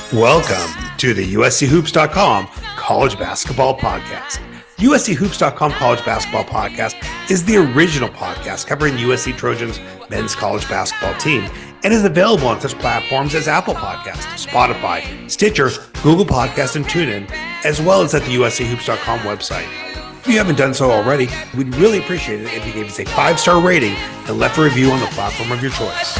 Welcome to the USCHoops.com College Basketball Podcast. USCHoops.com College Basketball Podcast is the original podcast covering the USC Trojans men's college basketball team and is available on such platforms as Apple Podcasts, Spotify, Stitcher, Google Podcasts, and TuneIn, as well as at the USCHoops.com website. If you haven't done so already, we'd really appreciate it if you gave us a 5-star rating and left a review on the platform of your choice.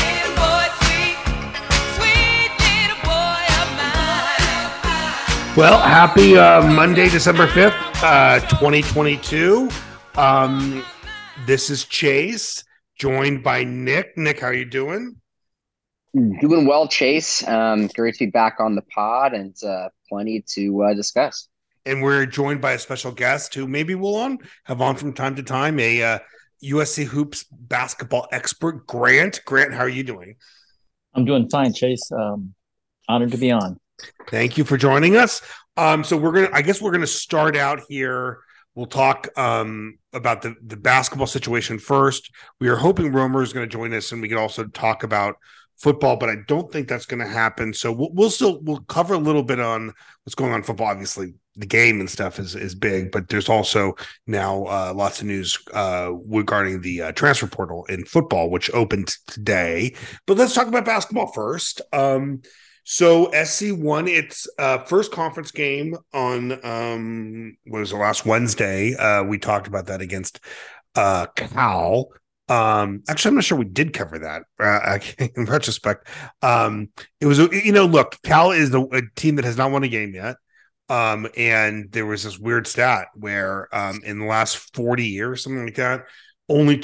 Well, happy Monday, December 5th, 2022. This is Chase, joined by Nick. Nick, how are you doing? Doing well, Chase. Great to be back on the pod and plenty to discuss. And we're joined by a special guest who maybe we'll have on from time to time, a USC Hoops basketball expert, Grant. Grant, how are you doing? I'm doing fine, Chase. Honored to be on. Thank you for joining us. So we're gonna start out here. We'll talk about the basketball situation first. We are hoping Romer is going to join us, and we can also talk about football, but I don't think that's going to happen. So we'll cover a little bit on what's going on in football. Obviously, the game and stuff is big, but there's also now lots of news regarding the transfer portal in football, which opened today. But let's talk about basketball first. So SC won its first conference game on last Wednesday. We talked about that against Cal. Actually, I'm not sure we did cover that. In retrospect, it was look, Cal is a team that has not won a game yet. And there was this weird stat where in the last 40 years, something like that, only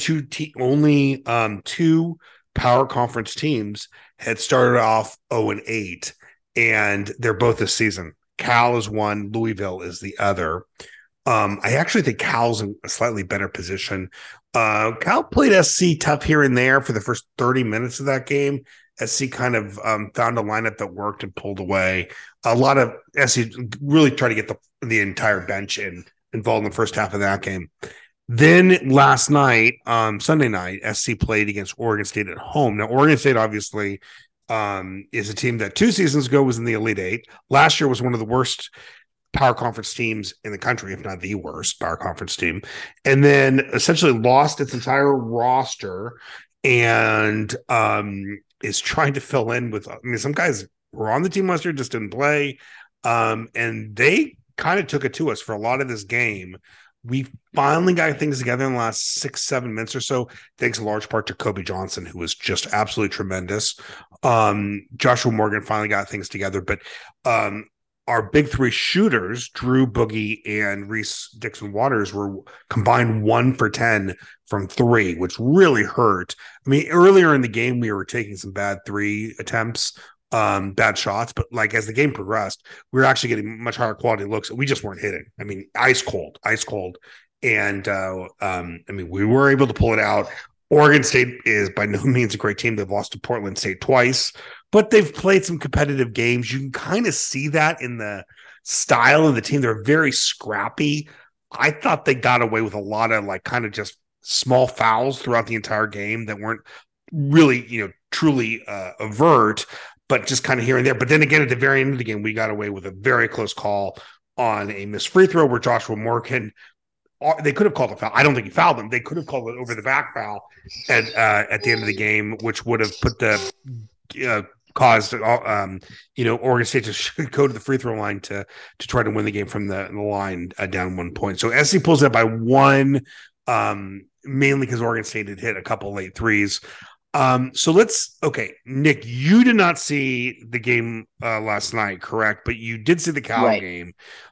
two power conference teams had started off 0-8, and they're both this season. Cal is one, Louisville is the other. I actually think Cal's in a slightly better position. Cal played SC tough here and there for the first 30 minutes of that game. SC kind of found a lineup that worked and pulled away. A lot of SC really tried to get the entire bench involved in the first half of that game. Then last night, Sunday night, SC played against Oregon State at home. Now, Oregon State obviously is a team that 2 seasons ago was in the Elite Eight. Last year was one of the worst power conference teams in the country, if not the worst power conference team, and then essentially lost its entire roster and is trying to fill in with, some guys were on the team last year, just didn't play. And they kind of took it to us for a lot of this game. We finally got things together in the last 6-7 minutes or so, thanks in large part to Kobe Johnson, who was just absolutely tremendous. Joshua Morgan finally got things together, but our big three shooters, Drew, Boogie, and Reese Dixon-Waters, were combined 1 for 10 from 3, which really hurt. Earlier in the game, we were taking some bad 3 attempts, bad shots, but as the game progressed, we were actually getting much higher quality looks. We just weren't hitting. Ice cold. And we were able to pull it out. Oregon State is by no means a great team. They've lost to Portland State twice, but they've played some competitive games. You can kind of see that in the style of the team. They're very scrappy. I thought they got away with a lot of kind of just small fouls throughout the entire game that weren't really, truly overt, but just kind of here and there. But then again, at the very end of the game, we got away with a very close call on a missed free throw where Joshua Morgan, they could have called a foul. I don't think he fouled them. They could have called it over the back foul at the end of the game, which would have put caused Oregon State to go to the free throw line to try to win the game from the line down 1 point. So SC pulls that by 1, mainly because Oregon State had hit a couple late threes. Nick, you did not see the game last night, correct? But you did see the Cal game.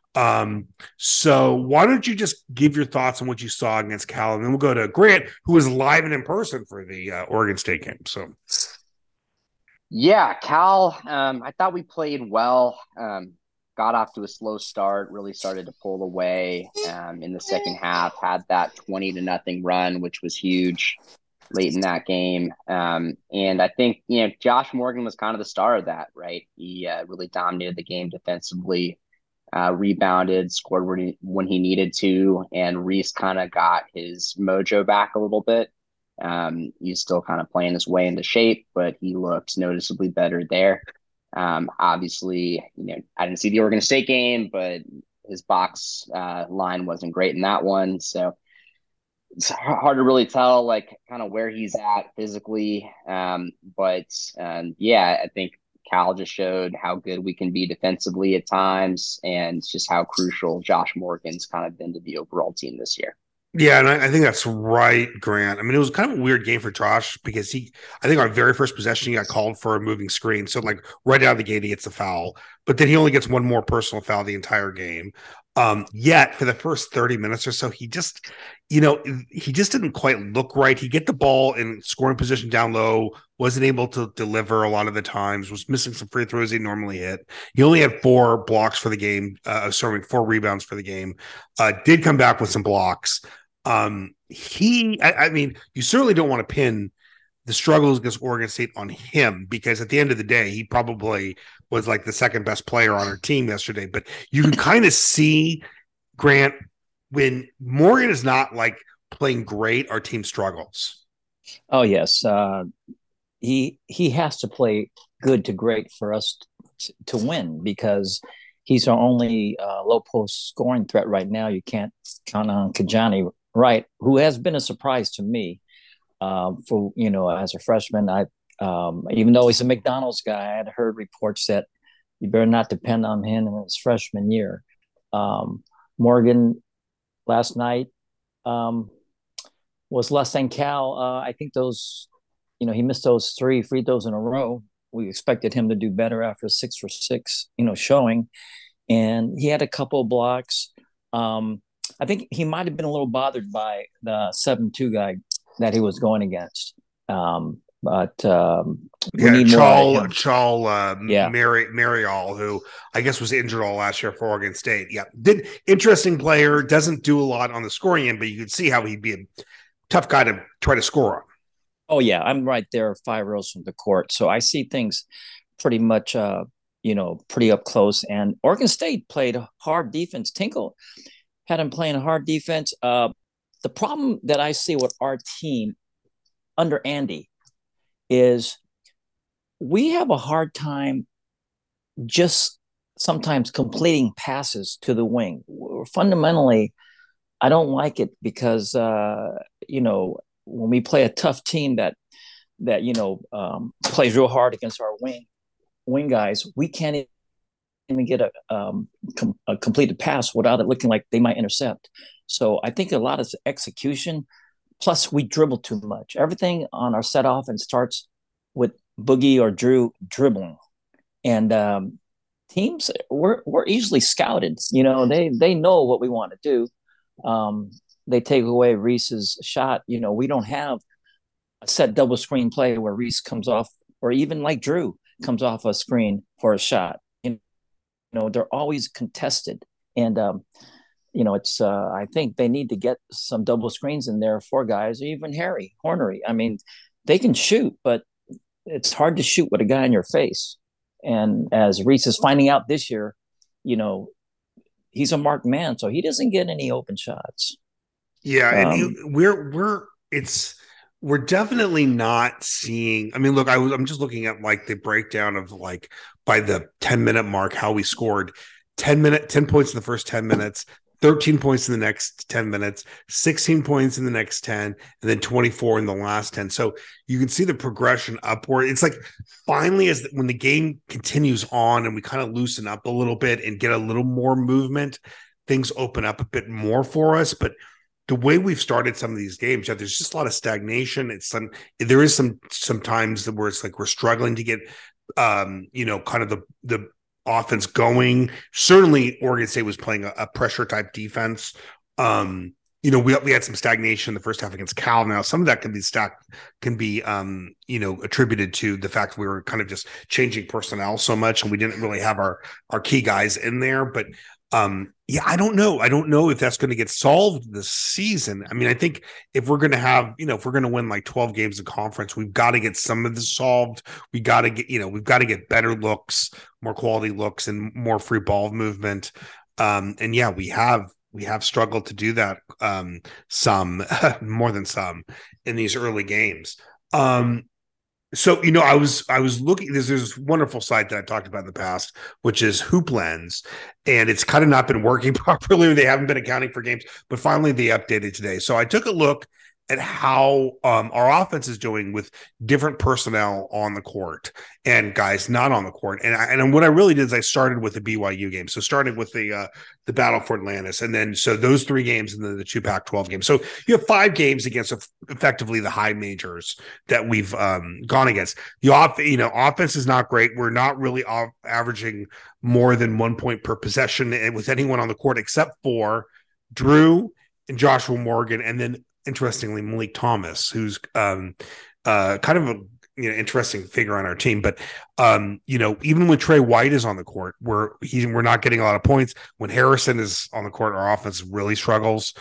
So why don't you just give your thoughts on what you saw against Cal, and then we'll go to Grant, who was live and in person for the Oregon State game. So, yeah, Cal, I thought we played well. Got off to a slow start, really started to pull away in the second half, had that 20-0 run, which was huge late in that game. And I think, Josh Morgan was kind of the star of that, right? He really dominated the game defensively, rebounded, scored when he needed to, and Reese kind of got his mojo back a little bit. He's still kind of playing his way into shape, but he looked noticeably better there. Obviously, I didn't see the Oregon State game, but his box line wasn't great in that one. So it's hard to really tell, like, kind of where he's at physically. But yeah, I think Cal just showed how good we can be defensively at times, and just how crucial Josh Morgan's kind of been to the overall team this year. Yeah, and I think that's right, Grant. I mean, it was kind of a weird game for Josh because I think our very first possession, he got called for a moving screen. So, like, right out of the gate, he gets a foul, but then he only gets one more personal foul the entire game. Yet for the first 30 minutes or so, he just didn't quite look right. He get the ball in scoring position down low, wasn't able to deliver a lot of the times, was missing some free throws he normally hit. He only had 4 blocks for the game, 4 rebounds for the game. Did come back with some blocks. I mean, you certainly don't want to pin the struggles against Oregon State on him, because at the end of the day, he probably was like the second best player on our team yesterday. But you can kind of see, Grant, when Morgan is not like playing great, our team struggles. Oh yes, he has to play good to great for us to win, because he's our only low post scoring threat right now. You can't count on Kajani Wright, who has been a surprise to me. For as a freshman, I even though he's a McDonald's guy, I had heard reports that you better not depend on him in his freshman year. Morgan last night was less than Cal. I think those, he missed those 3 free throws in a row. We expected him to do better after 6 for 6, showing, and he had a couple of blocks. I think he might have been a little bothered by the 7-2 guy that he was going against. But we need more. Marial, who I guess was injured all last year for Oregon State. Yeah, interesting player. Doesn't do a lot on the scoring end, but you could see how he'd be a tough guy to try to score on. Oh yeah, I'm right there, 5 rows from the court, so I see things pretty much, pretty up close. And Oregon State played hard defense. Tinkle had him playing hard defense. The problem that I see with our team under Andy is we have a hard time just sometimes completing passes to the wing. Fundamentally, I don't like it because, when we play a tough team that plays real hard against our wing guys, we can't even get a completed pass without it looking like they might intercept. So I think a lot of execution. Plus, we dribble too much. Everything on our set offense starts with Boogie or Drew dribbling, and teams we're easily scouted. They know what we want to do. They take away Reese's shot. We don't have a set double screen play where Reese comes off, or even like Drew comes off a screen for a shot. They're always contested, and it's I think they need to get some double screens in there for guys, or even Harry Hornery. I mean, they can shoot, but it's hard to shoot with a guy in your face. And as Reese is finding out this year, he's a marked man, so he doesn't get any open shots. Yeah, and we're definitely not seeing. I mean, look, I'm just looking at like the breakdown of like by the 10-minute mark how we scored 10 points in the first 10 minutes, 13 points in the next 10 minutes, 16 points in the next 10, and then 24 in the last 10. So you can see the progression upward. It's like finally, when the game continues on and we kind of loosen up a little bit and get a little more movement, things open up a bit more for us. But the way we've started some of these games, there's just a lot of stagnation. There is some times where it's like we're struggling to get, kind of the offense going. Certainly, Oregon State was playing a pressure type defense. We had some stagnation in the first half against Cal. Now, some of that can be attributed to the fact we were kind of just changing personnel so much, and we didn't really have our key guys in there. But I don't know. I don't know if that's going to get solved this season. I mean, I think if we're going to have, if we're going to win like 12 games of conference, we've got to get some of this solved. We've got to get better looks, more quality looks, and more free ball movement. We have struggled to do that. Some more than some in these early games. So, I was looking, there's this wonderful site that I talked about in the past, which is Hoop Lens, and it's kind of not been working properly. They haven't been accounting for games, but finally they updated today. So I took a look at how our offense is doing with different personnel on the court and guys not on the court. And what I really did is I started with the BYU game. So starting with the battle for Atlantis, and then so those 3 games, and then the 2 Pac-12 games. So you have 5 games against effectively the high majors that we've gone against. The offense is not great. We're not really averaging more than 1 point per possession with anyone on the court except for Drew and Joshua Morgan, and then interestingly Malik Thomas, who's kind of a interesting figure on our team. But even when Trey White is on the court, we're not getting a lot of points. When Harrison is on the court, our offense really struggles.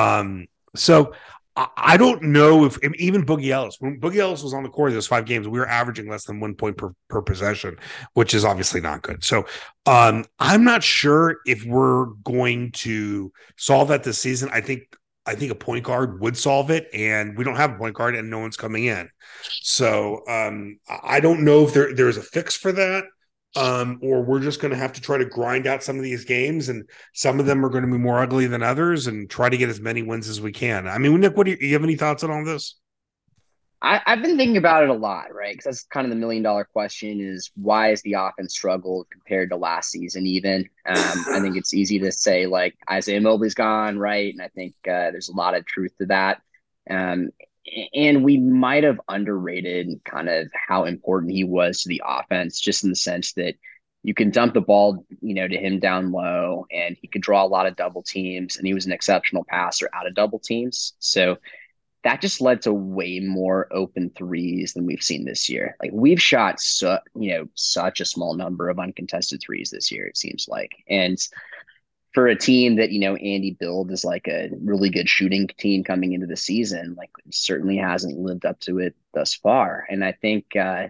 So I don't know if even Boogie Ellis, when Boogie Ellis was on the court of those 5 games, we were averaging less than 1 point per possession, which is obviously not good. So I'm not sure if we're going to solve that this season. I think a point guard would solve it, and we don't have a point guard, and no one's coming in. So I don't know if there's a fix for that. Or we're just going to have to try to grind out some of these games, and some of them are going to be more ugly than others, and try to get as many wins as we can. I mean, Nick, do you have any thoughts on all this? I've been thinking about it a lot, right? Because that's kind of the $1 million question: is why has the offense struggled compared to last season? Even I think it's easy to say like Isaiah Mobley's gone, right? And I think there's a lot of truth to that. Um, and we might have underrated kind of how important he was to the offense, just in the sense that you can dump the ball, to him down low, and he could draw a lot of double teams, and he was an exceptional passer out of double teams. So that just led to way more open threes than we've seen this year. Like we've shot such a small number of uncontested threes this year, it seems like. And for a team that, Andy billed as like a really good shooting team coming into the season, like certainly hasn't lived up to it thus far. And I think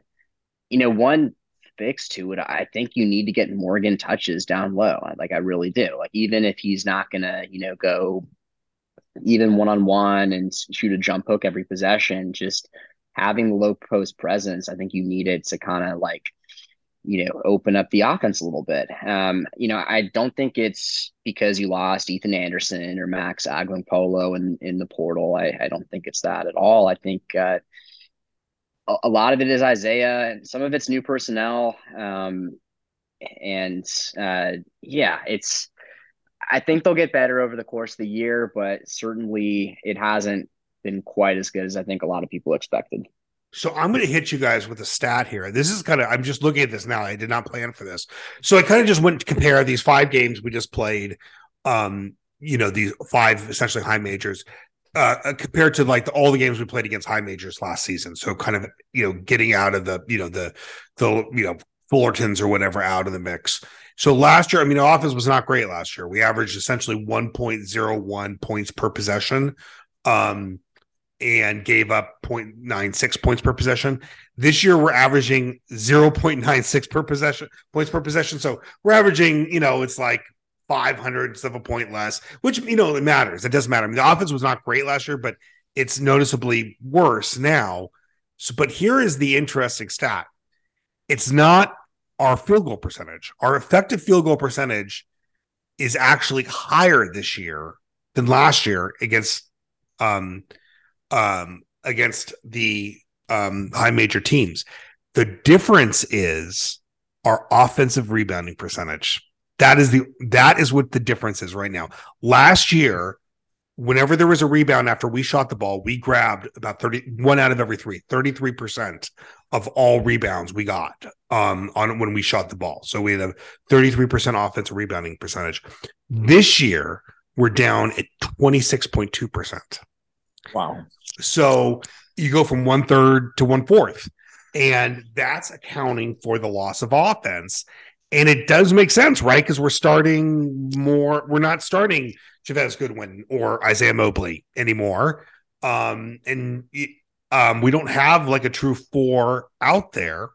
one fix to it, I think you need to get Morgan touches down low. Like I really do. Like even if he's not gonna, go even one-on-one and shoot a jump hook every possession, just having the low post presence, I think you need it to kind of like, open up the offense a little bit. I don't think it's because you lost Ethan Anderson or Max Agling-Polo in the portal. I don't think it's that at all. I think a lot of it is Isaiah, and some of it's new personnel. I think they'll get better over the course of the year, but certainly it hasn't been quite as good as I think a lot of people expected. So I'm going to hit you guys with a stat here. This is I'm just looking at this now. I did not plan for this. So I kind of just went to compare these 5 games we just played, these 5 essentially high majors, compared to like all the games we played against high majors last season. So kind of, getting out of the Fullertons or whatever out of the mix. So last year, the offense was not great last year. We averaged essentially 1.01 points per possession, and gave up 0.96 points per possession. This year, we're averaging 0.96 points per possession. So we're averaging, it's like 500ths of a point less, which, it matters. It doesn't matter. The offense was not great last year, but it's noticeably worse now. So, but here is the interesting stat. It's not our field goal percentage. Our effective field goal percentage is actually higher this year than last year against the high major teams. The difference is our offensive rebounding percentage. That is what the difference is right now. Last year, whenever there was a rebound after we shot the ball, we grabbed about 31 out of every 33% of all rebounds we got on when we shot the ball. So we had a 33% offensive rebounding percentage. This year, we're down at 26.2%. Wow. So you go from 1/3 to 1/4, and that's accounting for the loss of offense. And it does make sense, right? Because we're not starting Chavez Goodwin or Isaiah Mobley anymore. And we don't have like a true 4 out there.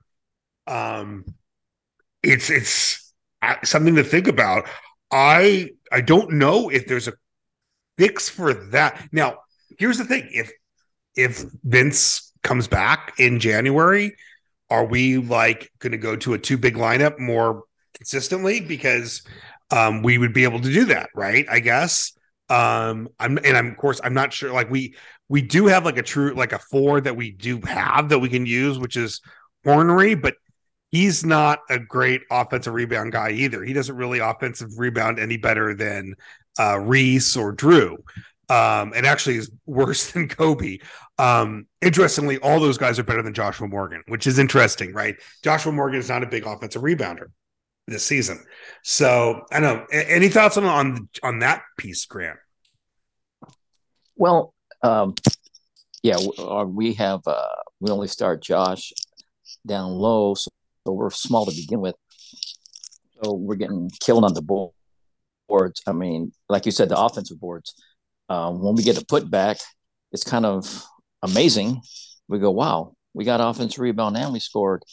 It's something to think about. I don't know if there's a fix for that. Now, here's the thing. If Vince comes back in January, are we like going to go to a two big lineup more consistently? Because we would be able to do that, right? I guess. I'm of course I'm not sure. Like we do have like a true like a four that we do have that we can use, which is Hornery, but he's not a great offensive rebound guy either. He doesn't really offensive rebound any better than Reese or Drew. And actually is worse than Kobe. Interestingly, all those guys are better than Joshua Morgan, which is interesting, right? Joshua Morgan is not a big offensive rebounder this season. So I don't know. Any thoughts on that piece, Grant? Well, yeah, we have we only start Josh down low, so we're small to begin with. So we're getting killed on the boards. I mean, like you said, the offensive boards. When we get a putback, it's kind of amazing. We go, wow, we got offensive rebound and we scored.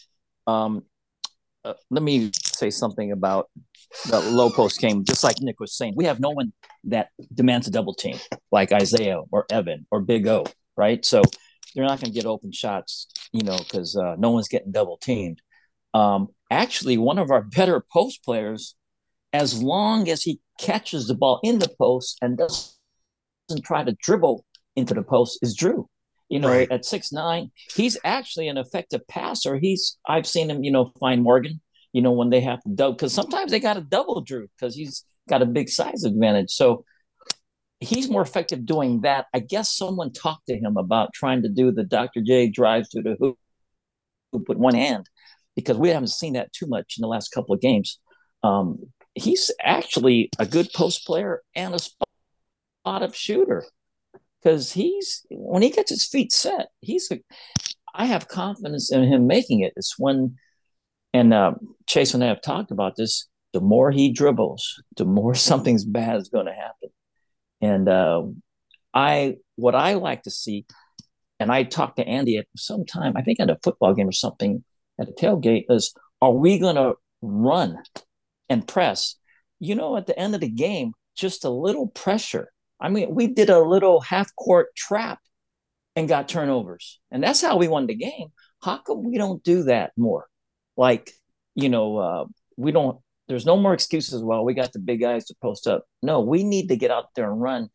Let me say something about the low post game. Just like Nick was saying, we have no one that demands a double team, like Isaiah or Evan or Big O, right? So they're not going to get open shots, because no one's getting double teamed. Actually, one of our better post players, as long as he catches the ball in the post and doesn't try to dribble into the post, is Drew. Right. At 6'9", he's actually an effective passer. I've seen him, find Morgan, when they have to double, because sometimes they got to double Drew because he's got a big size advantage. So he's more effective doing that. I guess someone talked to him about trying to do the Dr. J drives to the hoop with one hand, because we haven't seen that too much in the last couple of games. He's actually a good post player and a spot-up shooter, because when he gets his feet set, I have confidence in him making it. It's when, and Chase and I have talked about this, the more he dribbles, the more something's bad is going to happen. And what I like to see, and I talked to Andy at some time, I think at a football game or something at a tailgate, is, are we going to run and press? At the end of the game, just a little pressure. I mean, we did a little half-court trap and got turnovers, and that's how we won the game. How come we don't do that more? Like, we don't. There's no more excuses. Well, we got the big guys to post up. No, we need to get out there and run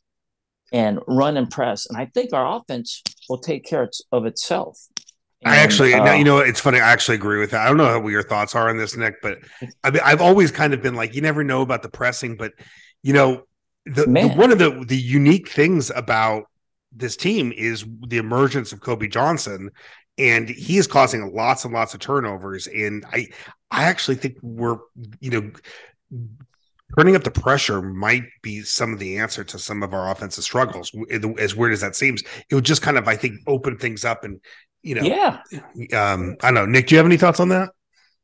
and press. And I think our offense will take care of itself. It's funny. I actually agree with that. I don't know what your thoughts are on this, Nick, but I've always kind of been like, you never know about the pressing, but one of the unique things about this team is the emergence of Kobe Johnson, and he is causing lots and lots of turnovers. And I actually think we're, turning up the pressure might be some of the answer to some of our offensive struggles. As weird as that seems, it would just kind of, I think, open things up. And, yeah. I don't know, Nick, do you have any thoughts on that?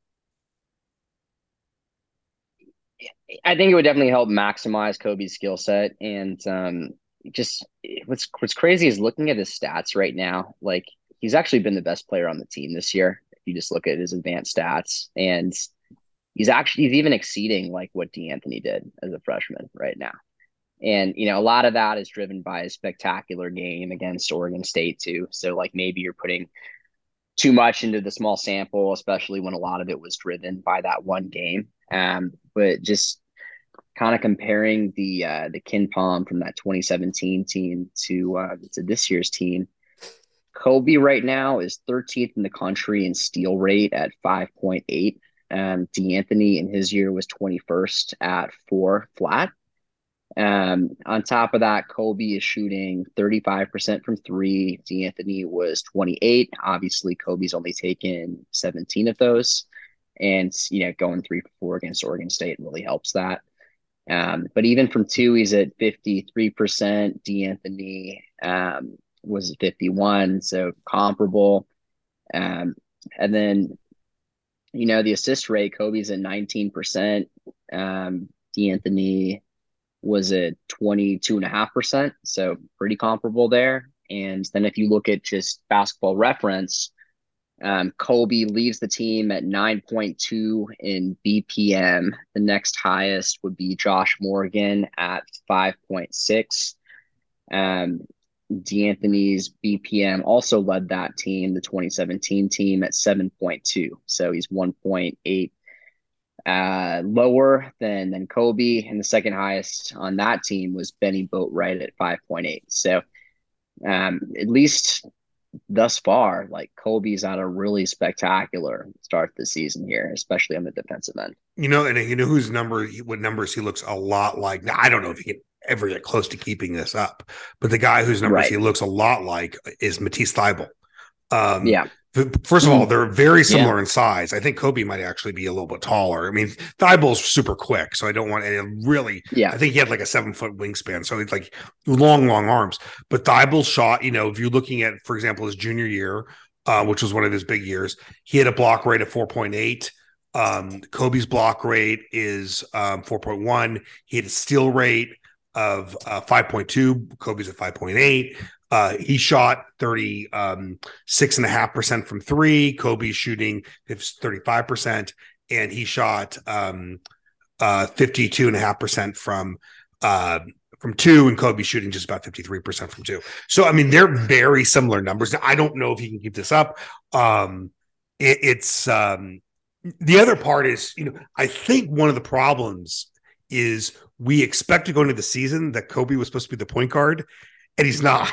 I think it would definitely help maximize Kobe's skill set. And just what's crazy is looking at his stats right now. Like, he's actually been the best player on the team this year. If you just look at his advanced stats, and he's even exceeding like what D'Anthony did as a freshman right now. And, a lot of that is driven by a spectacular game against Oregon State too. So like maybe you're putting too much into the small sample, especially when a lot of it was driven by that one game. But just kind of comparing the KenPom from that 2017 team to this year's team, Kobe right now is 13th in the country in steal rate at 5.8. D'Anthony in his year was 21st at 4 flat. On top of that, Kobe is shooting 35% from three. D'Anthony was 28. Obviously, Kobe's only taken 17 of those. And, going 3 for 4 against Oregon State really helps that. But even from two, he's at 53%. D'Anthony was at 51, so comparable. And then, the assist rate, Kobe's at 19%. D'Anthony was at 22.5%, so pretty comparable there. And then if you look at just Basketball Reference, Kobe leaves the team at 9.2 in BPM. The next highest would be Josh Morgan at 5.6. D'Anthony's BPM also led that team, the 2017 team, at 7.2. So he's 1.8 lower than Kobe. And the second highest on that team was Benny Boatwright at 5.8. So at least thus far, like Kobe's had a really spectacular start to the season here, especially on the defensive end. And what numbers he looks a lot like. Now, I don't know if he can ever get close to keeping this up, but the guy whose numbers he looks a lot like is Matisse Thybulle. Yeah. First of all, they're very similar in size. I think Kobe might actually be a little bit taller. I mean, Thybulle's super quick, so I don't want to really. Yeah, I think he had like a 7-foot wingspan, so it's like long arms. But Thybulle's shot, if you're looking at, for example, his junior year, which was one of his big years, he had a block rate of 4.8. Kobe's block rate is 4.1. He had a steal rate of 5.2. Kobe's at 5.8. He shot 36.5% from three. Kobe's shooting 35%, and he shot 52.5% from two, and Kobe's shooting just about 53% from two. So, I mean, they're very similar numbers. Now, I don't know if he can keep this up. It's the other part is, I think one of the problems is we expect to go into the season that Kobe was supposed to be the point guard, and he's not.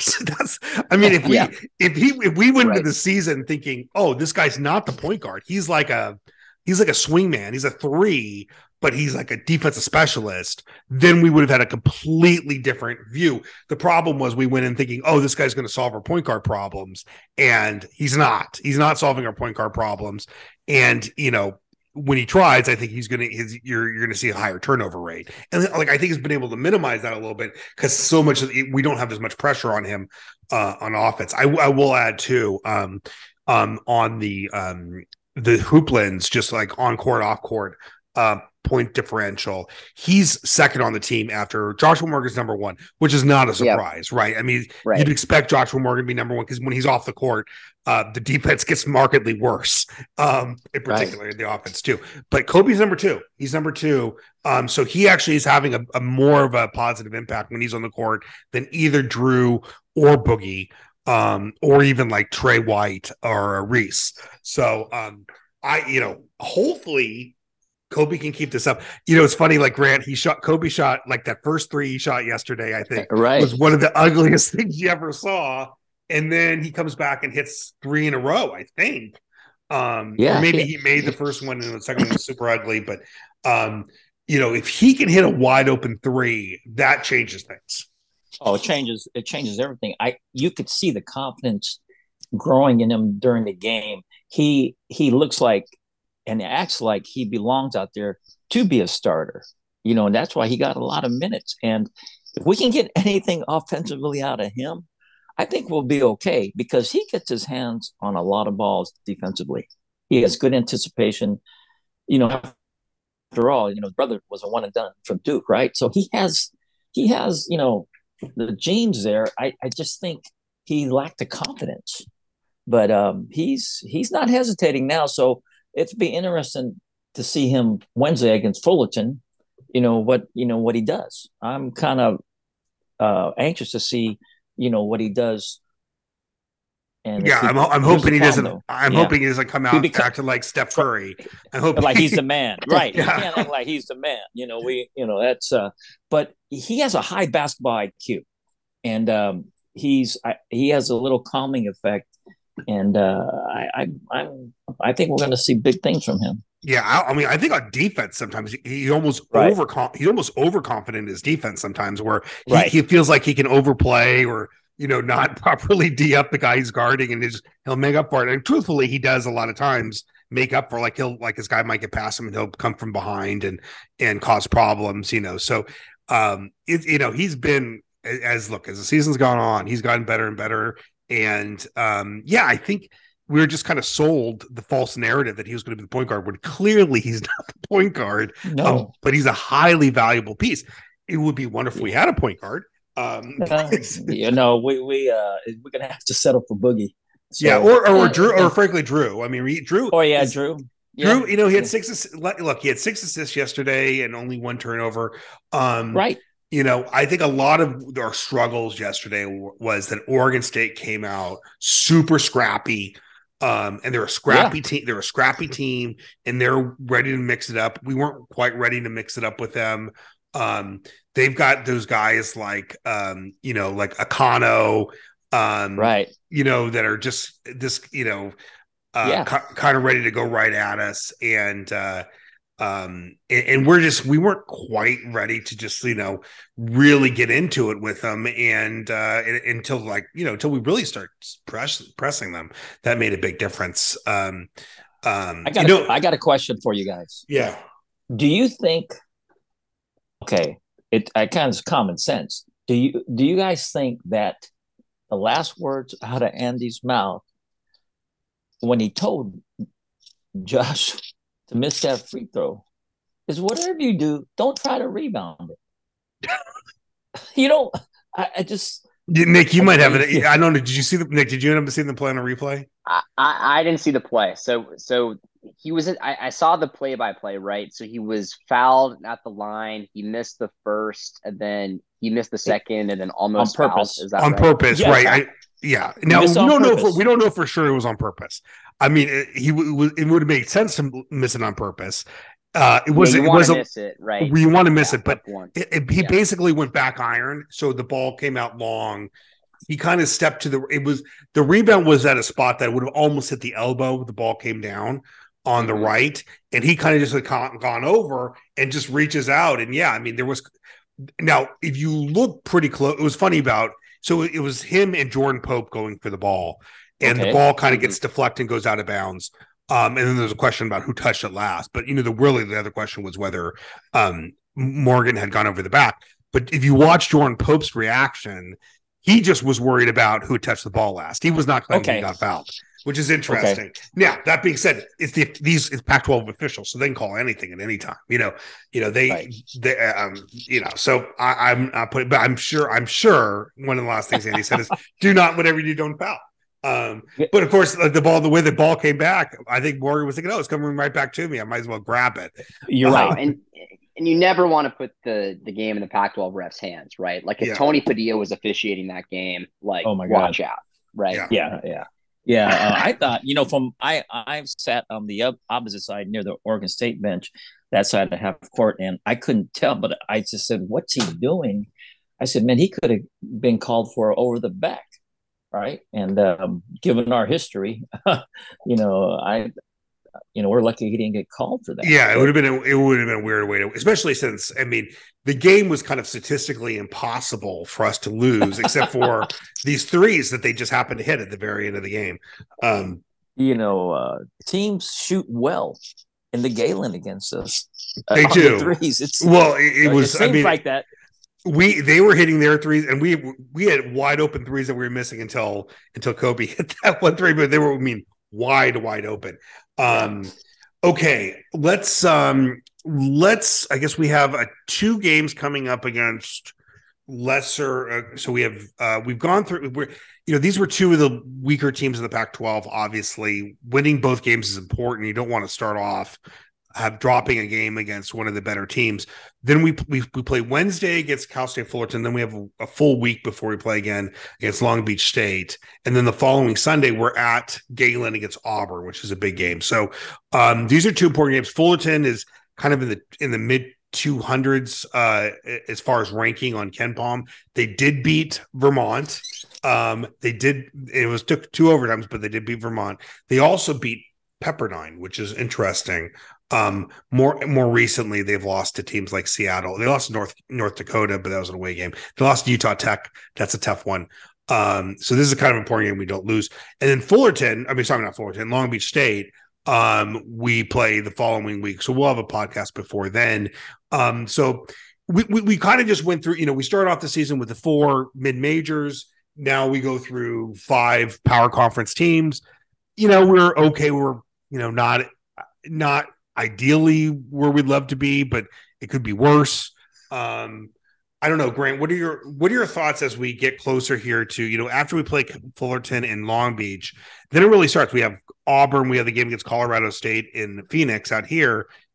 If we went into the season thinking, oh, this guy's not the point guard, he's like a swing man, he's a three, but he's like a defensive specialist, then we would have had a completely different view. The problem was we went in thinking, oh, this guy's going to solve our point guard problems, and he's not solving our point guard problems. And when he tries, I think you're going to see a higher turnover rate. And I think he's been able to minimize that a little bit because so much we don't have as much pressure on him on offense. I will add too on the Hooplands, just like on court, off court point differential. He's second on the team after Joshua Morgan's number one, which is not a surprise, right? I mean, you'd expect Joshua Morgan to be number one because when he's off the court, the defense gets markedly worse, in particular the offense too. But Kobe's number two. He's number two. So he actually is having a more of a positive impact when he's on the court than either Drew or Boogie, or even like Trey White or Reese. So hopefully Kobe can keep this up. It's funny, like Grant, Kobe shot like that first three he shot yesterday, I think was one of the ugliest things you ever saw. And then he comes back and hits three in a row, I think. Or maybe he made the first one and the second one was super ugly. But, if he can hit a wide open three, that changes things. Oh, it changes everything. You could see the confidence growing in him during the game. He looks like and acts like he belongs out there to be a starter, and that's why he got a lot of minutes. And if we can get anything offensively out of him, I think we'll be okay because he gets his hands on a lot of balls defensively. He has good anticipation. After all, his brother was a one and done from Duke, right? So he has, the genes there. I just think he lacked the confidence, but he's not hesitating now. So it'd be interesting to see him Wednesday against Fullerton. What he does. I'm kind of anxious to see what he does. And I'm hoping he doesn't. Hoping he doesn't come out acting like Steph Curry. I hope like he's the man, right? He can't act like he's the man. That's. But he has a high basketball IQ, and he has a little calming effect. And I think we're going to see big things from him. Yeah, I think on defense sometimes he's almost overconfident in his defense sometimes, where he feels like he can overplay or not properly D up the guy he's guarding, and he'll make up for it. And truthfully, he does a lot of times make up for his guy might get past him and he'll come from behind and cause problems. So he's been as the season's gone on, he's gotten better and better. And I think we were just kind of sold the false narrative that he was going to be the point guard when clearly he's not the point guard. No, but he's a highly valuable piece. It would be wonderful if we had a point guard. we're gonna have to settle for Boogie. So, or Drew, or frankly Drew. I mean, Drew. Oh yeah, Drew. Drew, he had 6 assists. Look, he had 6 assists yesterday and only 1 turnover. Right. I think a lot of our struggles yesterday was that Oregon State came out super scrappy. And they're a scrappy team. They're a scrappy team, and they're ready to mix it up. We weren't quite ready to mix it up with them. They've got those guys like like Akano, Right. that are just this, kind of ready to go right at us. And we weren't quite ready to just, really get into it with them. And until until we really start pressing them, that made a big difference. I got a question for you guys. Yeah. Do you think, okay, I kind of common sense. Do you guys think that the last words out of Andy's mouth when he told Josh to miss that free throw is whatever you do, don't try to rebound it. I just Nick, you might have it. I don't know. Did you see Nick? Did you end up seeing the play on a replay? I didn't see the play. So he was. I saw the play-by-play, right? So he was fouled at the line. He missed the first, and then he missed the second, and then almost on purpose. Fouled. Is that on right? purpose, Yes. right? Now we don't know for sure it was on purpose. I mean, it would have made sense to miss it on purpose. It was miss it, right? We want to miss it, but he Yeah. basically went back iron, so the ball came out long. He kind of stepped to the rebound was at a spot that would have almost hit the elbow. The ball came down on the right, and he kind of just gone over and just reaches out. And I mean, there was now if you look pretty close, it was funny so it was him and Jordan Pope going for the ball, and the ball kind of gets deflected and goes out of bounds. And then there's a question about who touched it last. But, the other question was whether Morgan had gone over the back. But if you watch Jordan Pope's reaction, he just was worried about who touched the ball last. He was not claiming he got fouled, which is interesting. Okay. Now, that being said, it's Pac-12 officials, so they can call anything at any time. So I'm not putting, but I'm sure one of the last things Andy said is do not, whatever you do, don't foul. But of course, the way the ball came back, I think Morgan was thinking, "Oh, it's coming right back to me. I might as well grab it." You're right, and you never want to put the game in the Pac-12 refs' hands, right? Like if Tony Padilla was officiating that game, like, oh my God, watch out, right? I thought, I've sat on the opposite side near the Oregon State bench, that side of half court, and I couldn't tell, but I just said, "What's he doing?" I said, "Man, he could have been called for over the back." Right. And given our history, we're lucky he didn't get called for that. Yeah, it would have been a weird way to, especially since, I mean, the game was kind of statistically impossible for us to lose, except for these threes that they just happened to hit at the very end of the game. Teams shoot well in the Galen against us. They do. The threes. It seems like that. They were hitting their threes, and we had wide open threes that we were missing until Kobe hit that one three, but they were wide open. Okay, let's I guess we have 2 games coming up against lesser. So we've gone through. These were 2 of the weaker teams in the Pac-12. Obviously, winning both games is important. You don't want to start off dropping a game against one of the better teams. Then we play Wednesday against Cal State Fullerton. Then we have a full week before we play again against Long Beach State. And then the following Sunday, we're at Galen against Auburn, which is a big game. So these are 2 important games. Fullerton is kind of in the mid 200s as far as ranking on KenPom. They did beat Vermont. Took 2 overtimes, but they did beat Vermont. They also beat Pepperdine, which is interesting. More recently, they've lost to teams like Seattle. They lost to North Dakota, but that was an away game. They lost to Utah Tech. That's a tough one. So this is a kind of important game we don't lose. And then Long Beach State, we play the following week. So we'll have a podcast before then. So we kind of just went through, we started off the season with the 4 mid-majors. Now we go through 5 power conference teams. We're okay. We're, not ideally where we'd love to be, but it could be worse. I don't know, Grant, what are your thoughts as we get closer here to, after we play Fullerton and Long Beach, then it really starts. We have Auburn, we have the game against Colorado State in Phoenix out here,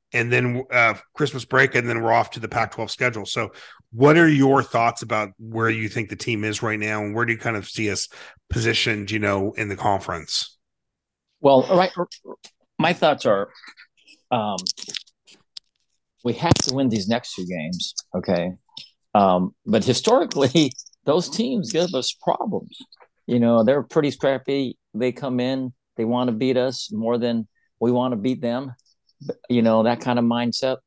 and then Christmas break, and then we're off to the Pac-12 schedule. So, what are your thoughts about where you think the team is right now, and where do you kind of see us positioned, in the conference? Well, right. My thoughts are, we have to win these next two games, okay? But historically, those teams give us problems. They're pretty scrappy. They come in, they want to beat us more than we want to beat them. That kind of mindset.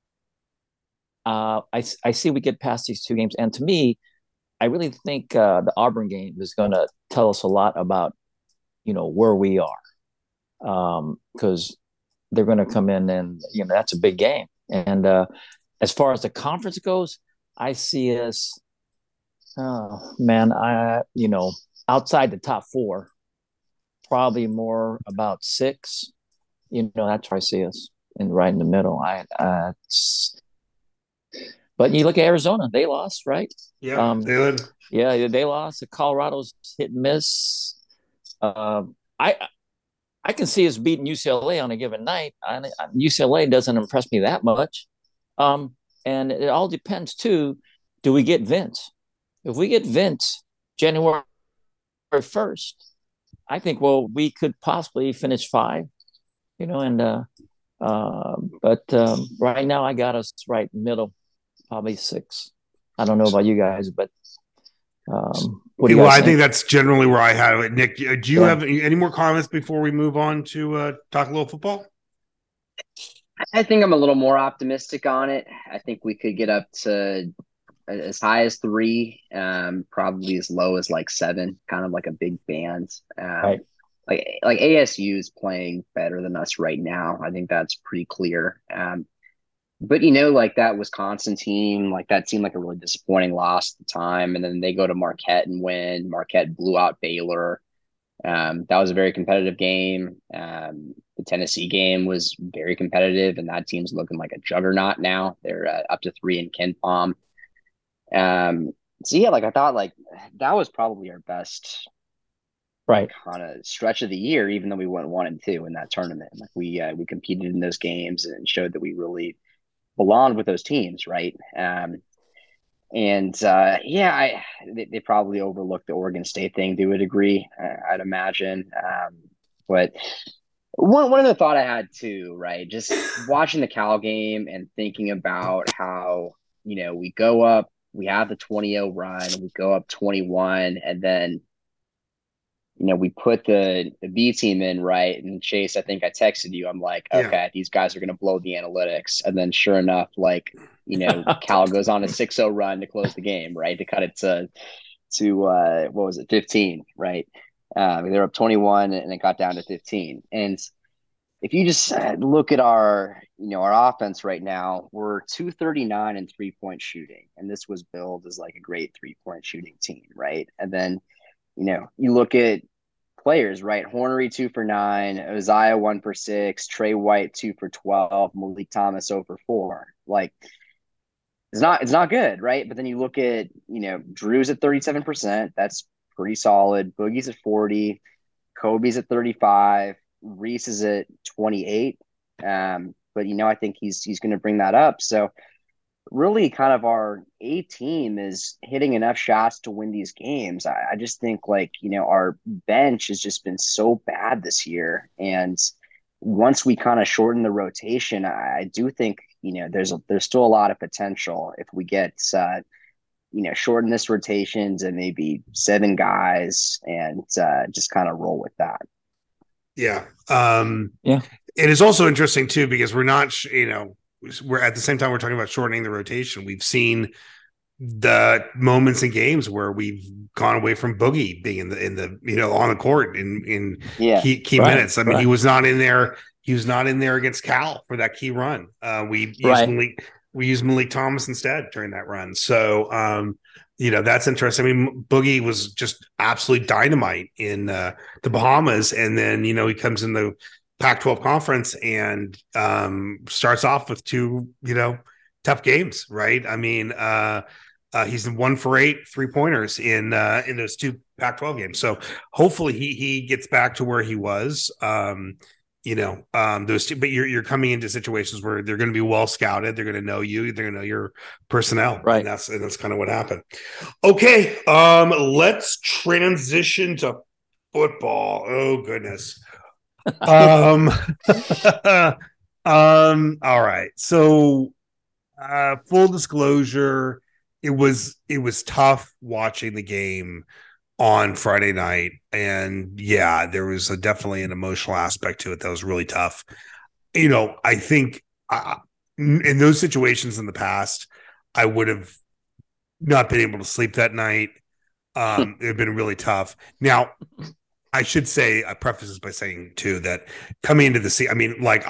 I see we get past these two games, and to me, I really think the Auburn game is going to tell us a lot about where we are, because they're going to come in, and that's a big game. And as far as the conference goes, I see us. Oh man, outside the top four, probably more about six. That's where I see us, right in the middle. But you look at Arizona; they lost, right? Yeah, they did. Yeah, they lost. Colorado's hit and miss. I I can see us beating UCLA on a given night. UCLA doesn't impress me that much. And it all depends too. Do we get Vince? If we get Vince January 1st, I think we could possibly finish 5. But right now I got us right middle, probably 6. I don't know about you guys, but what do you guys I think? think that's generally where I have it. Nick, do you have any more comments before we move on to talk a little football? I think I'm a little more optimistic on it. I think we could get up to as high as 3, probably as low as like 7, kind of like a big band. Right. Like ASU is playing better than us right now. I think that's pretty clear. But like that Wisconsin team, like that seemed like a really disappointing loss at the time. And then they go to Marquette and win. Marquette blew out Baylor. That was a very competitive game. The Tennessee game was very competitive, and that team's looking like a juggernaut now. They're up to 3 in KenPom. So yeah, like I thought, like that was probably our best right kind of stretch of the year, even though we went 1 and 2 in that tournament. Like we competed in those games and showed that we really belonged with those teams, right? They probably overlooked the Oregon State thing to a degree, I'd imagine. But one other thought I had too, right? Just watching the Cal game and thinking about how, we go up, we have the 20-0 run, we go up 21, and then, we put the B team in, right? And Chase, I think I texted you, I'm like, okay, these guys are going to blow the analytics. And then sure enough, like, Cal goes on a 6-0 run to close the game, right? To cut it to what was it, 15, right? They're up 21 and it got down to 15. And if you just look at our offense right now, we're 239 in 3-point shooting. And this was billed as like a great 3-point shooting team, right? And then, you look at players, right? Hornery 2 for 9, Uzziah 1 for 6, Trey White 2 for 12, Malik Thomas 0 for 4. Like, it's not good, right? But then you look at, Drew's at 37%. That's pretty solid. Boogie's at 40. Kobe's at 35. Reese is at 28. But I think he's going to bring that up. So really kind of our A team is hitting enough shots to win these games. I just think like, our bench has just been so bad this year. And once we kind of shorten the rotation, I do think, there's still a lot of potential if we get, shorten this rotations and maybe 7 guys and just kind of roll with that. Yeah. Yeah. It is also interesting too, because we're not, we're at the same time we're talking about shortening the rotation. We've seen the moments in games where we've gone away from Boogie being in the on the court in key minutes. I mean, he was not in there. He was not in there against Cal for that key run. We used Malik Thomas instead during that run. So that's interesting. I mean, Boogie was just absolutely dynamite in the Bahamas, and then he comes in the Pac-12 conference and starts off with 2 tough games, right? I mean, he's 1 for 8 3-pointers in those 2 Pac-12 games. So hopefully he gets back to where he was. those two, but you're coming into situations where they're going to be well scouted. They're going to know you. They're going to know your personnel, Right. and that's kind of what happened. Okay, let's transition to football. Oh goodness. um, all right. So, full disclosure, it was tough watching the game on Friday night. And yeah, there was definitely an emotional aspect to it that was really tough. I think in those situations in the past, I would have not been able to sleep that night. It had been really tough. Now, I should say, I preface this by saying too that coming into the season, I mean, like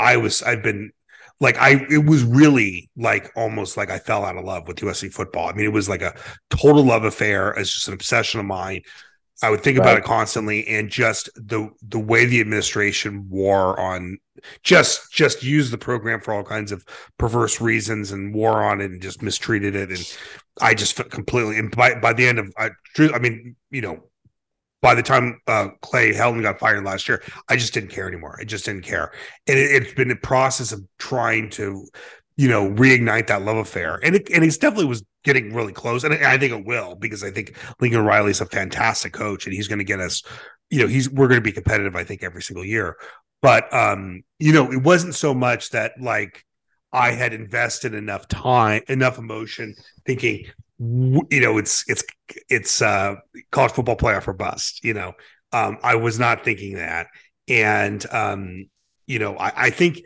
it was really like almost like I fell out of love with USC football. I mean, it was like a total love affair. It's just an obsession of mine. I would think about it constantly, and just the way the administration wore on just used the program for all kinds of perverse reasons and wore on it and just mistreated it, and I just felt completely. And by the end of, I mean, by the time Clay Helton got fired last year, I just didn't care anymore. I just didn't care, and it's been a process of trying to, reignite that love affair, and it's definitely was getting really close, and I think it will, because I think Lincoln Riley is a fantastic coach, and he's going to get us, we're going to be competitive, I think, every single year. But it wasn't so much that like I had invested enough time, enough emotion, thinking, it's college football playoff or bust. I was not thinking that, and I think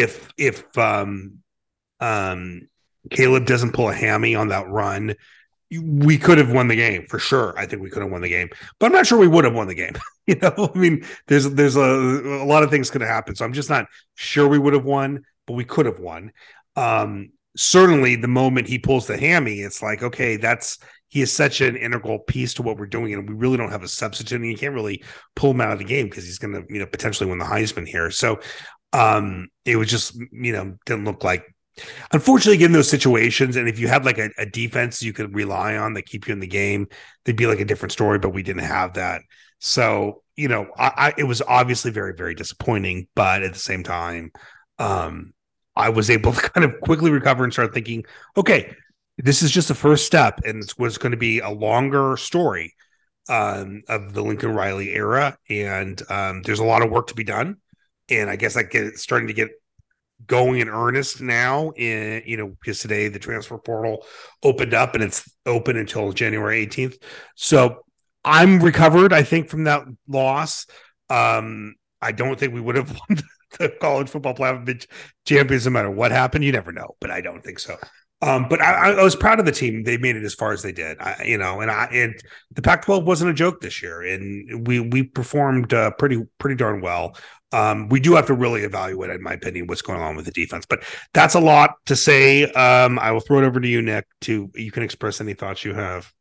if Caleb doesn't pull a hammy on that run, we could have won the game for sure. I think we could have won the game, but I'm not sure we would have won the game. I mean, there's a lot of things could have happened, so I'm just not sure we would have won, but we could have won. Certainly, the moment he pulls the hammy, it's like, okay, he is such an integral piece to what we're doing, and we really don't have a substitute, and you can't really pull him out of the game because he's going to, potentially win the Heisman here. So, it was just, didn't look like. Unfortunately, given those situations, and if you had like a defense you could rely on that keep you in the game, they'd be like a different story. But we didn't have that, so it was obviously very, very disappointing. But at the same time, I was able to kind of quickly recover and start thinking, okay, this is just the first step, and it was going to be a longer story of the Lincoln Riley era, and there's a lot of work to be done. And I guess starting to get going in earnest now, because today the transfer portal opened up, and it's open until January 18th. So I'm recovered, I think, from that loss. I don't think we would have won the college football playoff champions no matter what happened. You never know, but I don't think so. But I was proud of the team. They made it as far as they did, and the Pac-12 wasn't a joke this year, and we performed pretty darn well. We do have to really evaluate, in my opinion, what's going on with the defense, but that's a lot to say. I will throw it over to you, Nick, you can express any thoughts you have.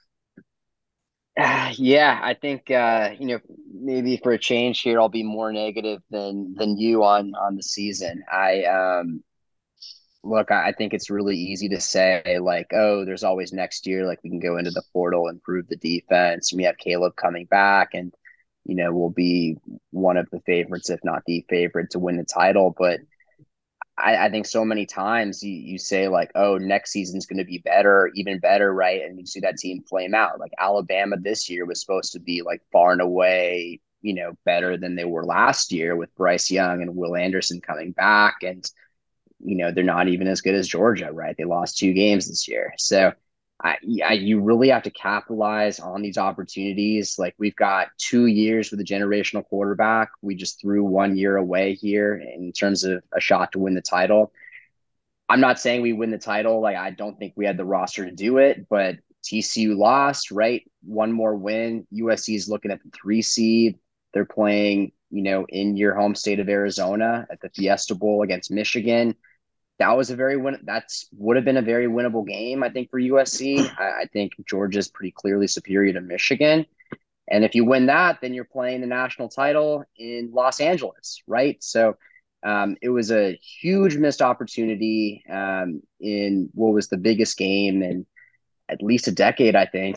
Yeah, I think maybe for a change here, I'll be more negative than you on the season. I think it's really easy to say like, oh, there's always next year. Like we can go into the portal, improve the defense, and we have Caleb coming back, and we'll be one of the favorites, if not the favorite, to win the title. But I think so many times you say like, oh, next season's going to be better, even better, right? And you see that team flame out. Like Alabama this year was supposed to be like far and away, better than they were last year with Bryce Young and Will Anderson coming back, and they're not even as good as Georgia, right? They lost 2 games this year. So you really have to capitalize on these opportunities. Like we've got 2 years with a generational quarterback. We just threw 1 year away here in terms of a shot to win the title. I'm not saying we win the title. Like I don't think we had the roster to do it, but TCU lost, right? One more win. USC is looking at the 3 seed. They're playing, in your home state of Arizona at the Fiesta Bowl against Michigan. That was would have been a very winnable game, I think, for USC. I think Georgia's pretty clearly superior to Michigan. And if you win that, then you're playing the national title in Los Angeles, right? So it was a huge missed opportunity in what was the biggest game in at least a decade, I think,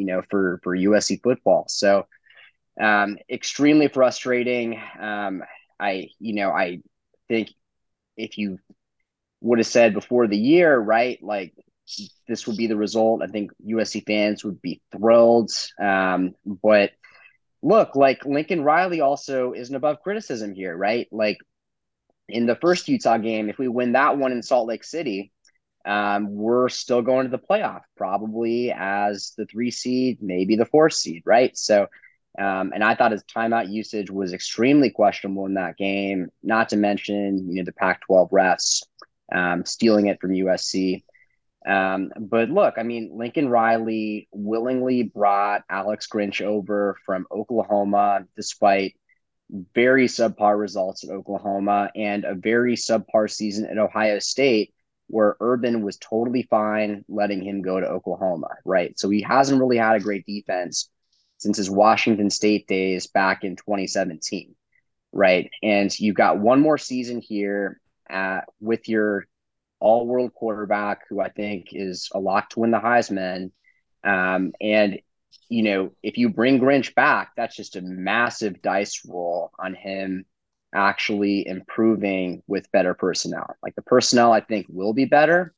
for USC football. So extremely frustrating. I think if you would have said before the year, right, like this would be the result, I think USC fans would be thrilled. But look, like Lincoln Riley also isn't above criticism here, right? Like in the first Utah game, if we win that one in Salt Lake City, we're still going to the playoff, probably as the 3 seed, maybe the 4 seed, right? So, and I thought his timeout usage was extremely questionable in that game. Not to mention, the Pac-12 refs stealing it from USC. But look, I mean, Lincoln Riley willingly brought Alex Grinch over from Oklahoma, despite very subpar results at Oklahoma and a very subpar season at Ohio State, where Urban was totally fine letting him go to Oklahoma, right? So he hasn't really had a great defense since his Washington State days back in 2017, right? And you got one more season here with your all-world quarterback, who I think is a lock to win the Heisman. And if you bring Grinch back, that's just a massive dice roll on him actually improving with better personnel. Like the personnel, I think, will be better.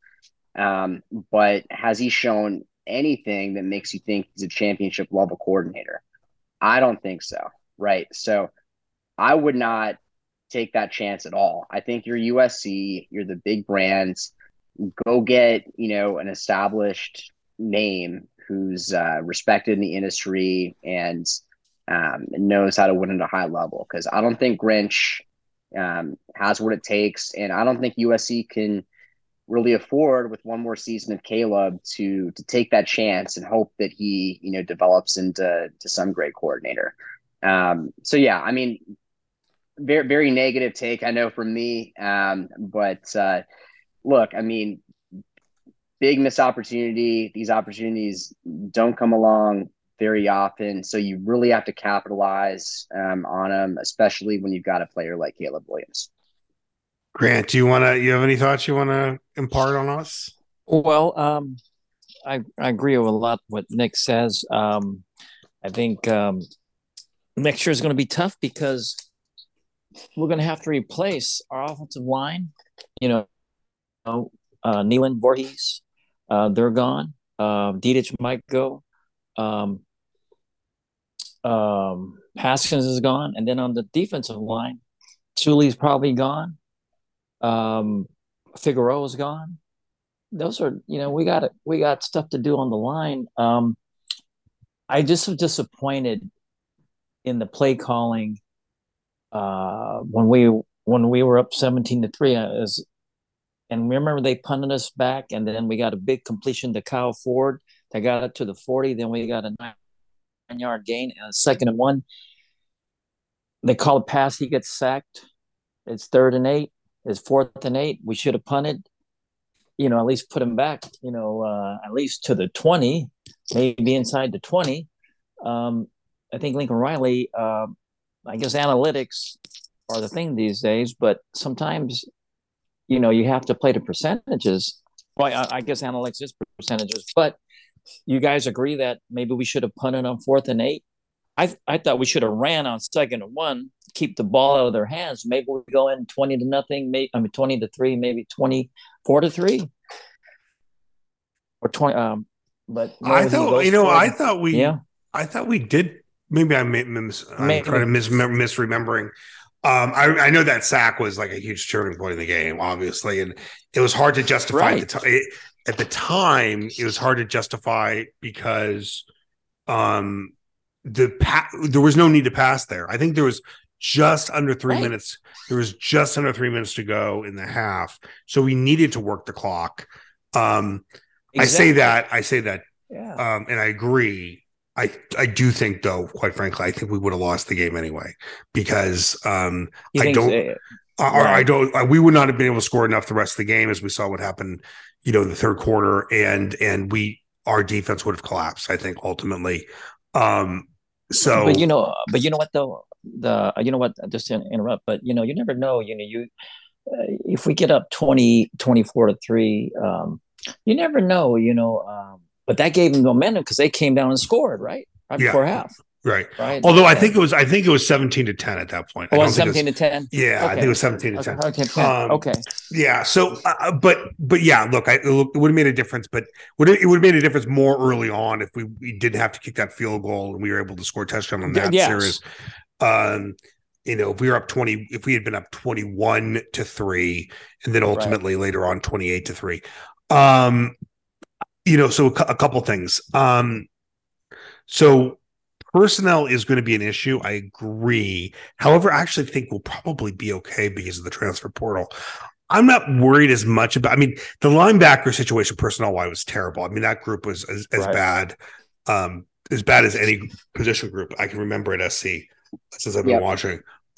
But has he shown anything that makes you think he's a championship level coordinator? I don't think so. Right. So I would not take that chance at all. I think you're USC, you're the big brands. Go get, an established name who's respected in the industry and knows how to win at a high level. Because I don't think Grinch has what it takes, and I don't think USC can really afford, with one more season of Caleb, to take that chance and hope that he develops into some great coordinator. So yeah, I mean, very very negative take, I know, from me, but look, I mean, big missed opportunity. These opportunities don't come along very often, so you really have to capitalize on them, especially when you've got a player like Caleb Williams. Grant, you have any thoughts you want to impart on us? Well, I agree with a lot what Nick says. I think next year is going to be tough because we're going to have to replace our offensive line. Nealon, Voorhees, they're gone. Dedich might go. Haskins is gone, and then on the defensive line, Chuli's probably gone. Figueroa is gone. Those are, we got stuff to do on the line. I just was disappointed in the play calling when we were up 17-3. And remember, they punted us back, and then we got a big completion to Kyle Ford that got it to the 40. Then we got a 9-yard gain and a 2nd and 1. They call a pass. He gets sacked. It's 3rd and 8. It's 4th and 8. We should have punted, at least put him back, at least to the 20, maybe inside the 20. I think Lincoln Riley, I guess analytics are the thing these days, but sometimes – you have to play the percentages. Well, I guess analytics is percentages, but you guys agree that maybe we should have punted on 4th and 8. I thought we should have ran on 2nd and 1, keep the ball out of their hands. Maybe we go in 20-0, 20-3, maybe 24-3, or 20. But no, I thought we did. Maybe I'm trying to misremembering. I know that sack was like a huge turning point in the game, obviously, and it was hard to justify at the time. It was hard to justify because there was no need to pass there. I think there was just under 3 minutes. There was just under 3 minutes to go in the half, so we needed to work the clock. Exactly. I say that, yeah. And I agree. I do think, though, quite frankly, I think we would have lost the game anyway because we would not have been able to score enough the rest of the game, as we saw what happened, in the third quarter, and our defense would have collapsed, I think, ultimately. But you know what though, just to interrupt, but you never know. If we get up 24-3, you never know. But that gave them momentum because they came down and scored right before half. Right. right? Although I Yeah. think it was 17-10 at that point. I Oh, don't it's think it was 17-10. Yeah, I think Okay. it was 17-10. Okay. 10. Okay. Yeah. So, but yeah, look, it would have made a difference, but it would have made a difference more early on if we didn't have to kick that field goal and we were able to score a touchdown on that series. Yes. If we were up 20, if we had been up 21-3, and then ultimately later on 28-3. So a couple things. So personnel is going to be an issue. I agree. However, I actually think we'll probably be okay because of the transfer portal. I'm not worried as much about. I mean, the linebacker situation personnel-wise was terrible. I mean, that group was as bad as any position group I can remember at SC since I've been watching.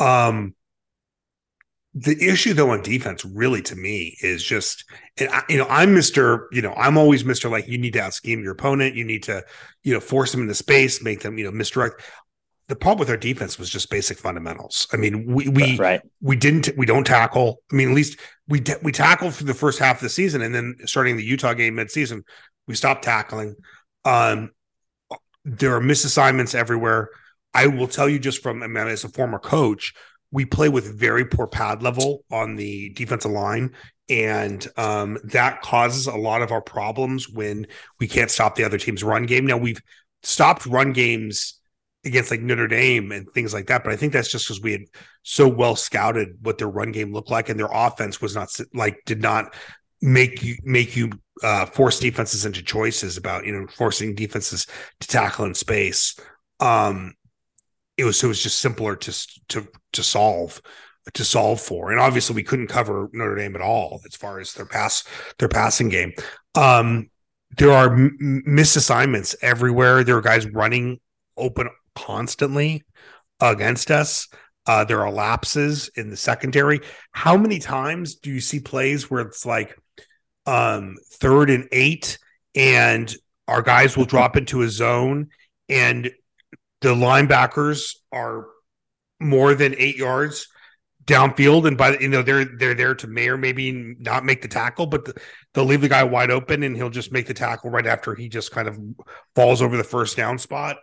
The issue though on defense really to me is just, and I'm always Mr. Like, you need to out scheme your opponent. You need to, force them into space, make them, misdirect. The problem with our defense was just basic fundamentals. I mean, we don't tackle. I mean, at least we tackled for the first half of the season, and then starting the Utah game midseason, we stopped tackling. There are misassignments everywhere. I will tell you just from, as a former coach, we play with very poor pad level on the defensive line, and that causes a lot of our problems when we can't stop the other team's run game. Now, we've stopped run games against like Notre Dame and things like that, but I think that's just because we had so well scouted what their run game looked like, and their offense was not did not make you force defenses into choices about forcing defenses to tackle in space. It was just simpler to solve for, and obviously we couldn't cover Notre Dame at all as far as their passing game. There are misassignments everywhere. There are guys running open constantly against us. There are lapses in the secondary. How many times do you see plays where it's like 3rd and 8 and our guys will drop into a zone and the linebackers are more than 8 yards downfield, and they're there to may or maybe not make the tackle, but they'll leave the guy wide open and he'll just make the tackle right after he just kind of falls over the first down spot.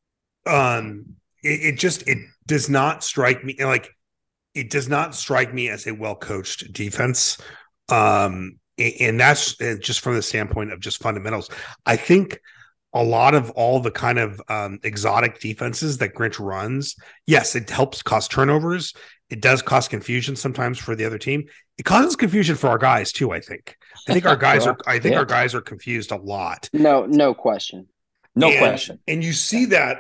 It does not strike me as a well-coached defense. And that's just from the standpoint of just fundamentals. I think a lot of all the kind of exotic defenses that Grinch runs, yes, it helps cause turnovers. It does cause confusion sometimes for the other team. It causes confusion for our guys too. I think our guys our guys are confused a lot. No question. And you see that,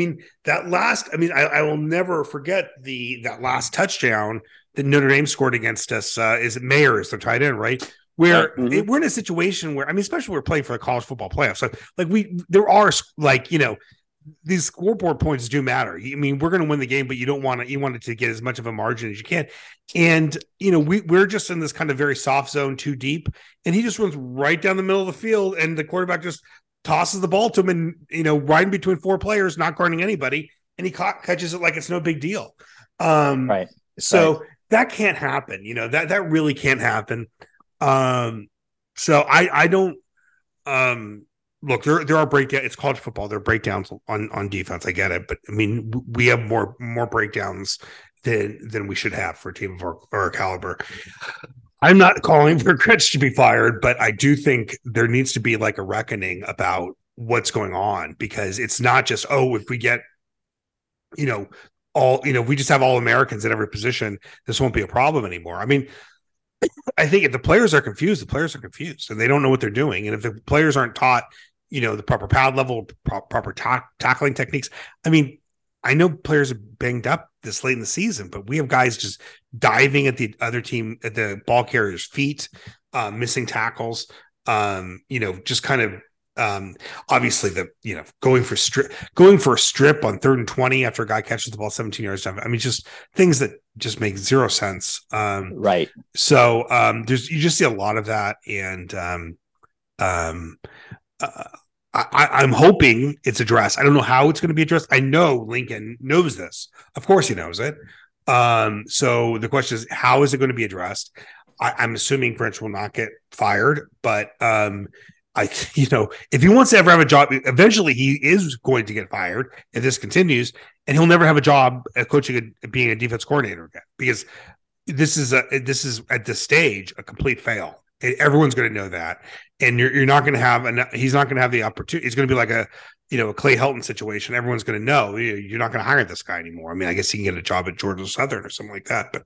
I will never forget that last touchdown that Notre Dame scored against us. Is it Mayers, their tight end, right? Where we're in a situation where, especially we're playing for the college football playoffs. So there are these scoreboard points do matter. I mean, we're going to win the game, but you want it to get as much of a margin as you can. And, we're just in this kind of very soft zone, too deep. And he just runs right down the middle of the field, and the quarterback just tosses the ball to him and, riding between 4 players, not guarding anybody. And he catches it like it's no big deal. So that can't happen. That really can't happen. So I don't, look, there are breakdowns. It's college football. There are breakdowns on defense. I get it. But I mean, we have more breakdowns than we should have for a team of our caliber. I'm not calling for Grinch to be fired, but I do think there needs to be like a reckoning about what's going on, because it's not just, if we get, if we just have all Americans at every position, this won't be a problem anymore. I mean, I think if the players are confused, and they don't know what they're doing. And if the players aren't taught, the proper pad level, proper tackling techniques. I mean, I know players are banged up this late in the season, but we have guys just diving at the other team, at the ball carrier's feet, missing tackles, just kind of, obviously going for a strip on 3rd and 20 after a guy catches the ball 17 yards down. I mean, just things that just make zero sense. Right. So you just see a lot of that. And I'm hoping it's addressed. I don't know how it's going to be addressed. I know Lincoln knows this. Of course he knows it. So the question is, how is it going to be addressed? I'm assuming Grinch will not get fired, but if he wants to ever have a job, eventually he is going to get fired if this continues, and he'll never have a job coaching, being a defense coordinator again, because this is at this stage a complete fail. Everyone's going to know that, and you're not going to have he's not going to have the opportunity. It's going to be like a Clay Helton situation. Everyone's going to know you're not going to hire this guy anymore. I mean, I guess he can get a job at Georgia Southern or something like that, but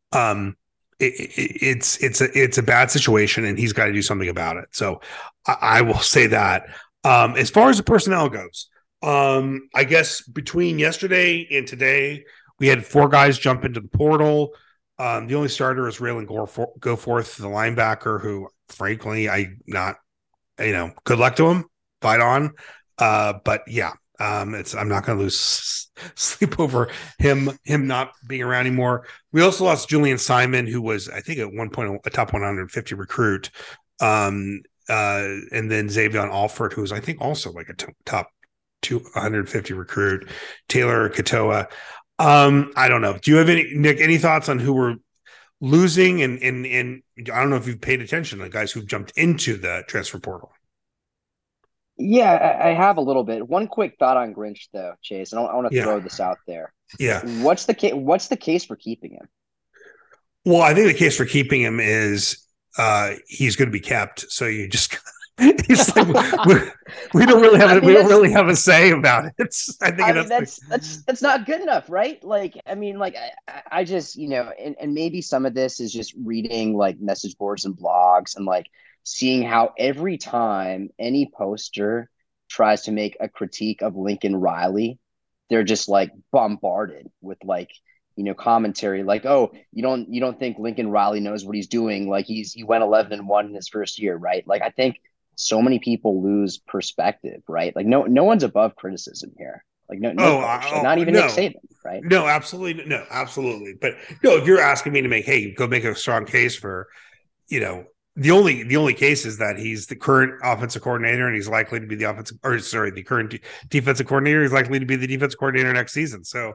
it's a bad situation, and he's got to do something about it. So I will say that. As far as the personnel goes, I guess between yesterday and today, we had 4 guys jump into the portal. The only starter is Raylan Goforth, the linebacker, who frankly good luck to him, fight on. But yeah, I'm not going to lose sleep over him not being around anymore. We also lost Julian Simon, who was, I think, at one point a top 150 recruit. And then Xavier Alford, who was, I think, also like a top 250 recruit. Taylor Katoa. I don't know. Do you have any thoughts on who we're losing? And I don't know if you've paid attention to the guys who've jumped into the transfer portal. Yeah, I have a little bit. One quick thought on Grinch, though, Chase. I want to throw this out there. Yeah. What's the case for keeping him? Well, I think the case for keeping him is he's going to be kept. So you just it's like we don't really have a say about it. I think that's not good enough, right? Like, I mean, like I just and maybe some of this is just reading like message boards and blogs and like seeing how every time any poster tries to make a critique of Lincoln Riley, they're just like bombarded with like commentary like, oh, you don't think Lincoln Riley knows what he's doing? Like he went 11-1 in his first year, right? Like I think so many people lose perspective, right? Like no one's above criticism here. Like no coach, like not even Nick Saban, right? No, absolutely, no, absolutely. But no, if you're asking me to go make a strong case for, the only case is that he's the current offensive coordinator and he's likely to be the current defensive coordinator. He's likely to be the defensive coordinator next season. So,